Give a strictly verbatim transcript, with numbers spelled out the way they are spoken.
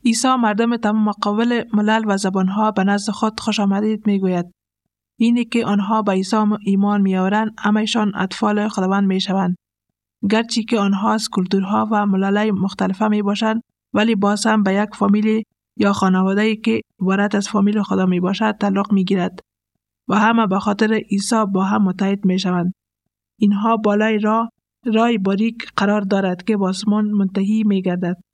عیسی مردم تمام مقابل ملل و زبانها به نزد خود خوش آمدید می گوید. اینی که آنها به عیسی ایمان می آورند همه‌شان اطفال خداوند می شوند. گرچه که آنها از کلتورها و ملل مختلفه می باشند ولی باز هم به یک فامیل یا خانواده‌ای که عبارت از فامیل خدا می باشد تعلق می گیرد و همه به خاطر عیسی با هم متحد می شوند. اینها بالای راه راه باریک قرار دارد که به آسمان منتهی می گردد.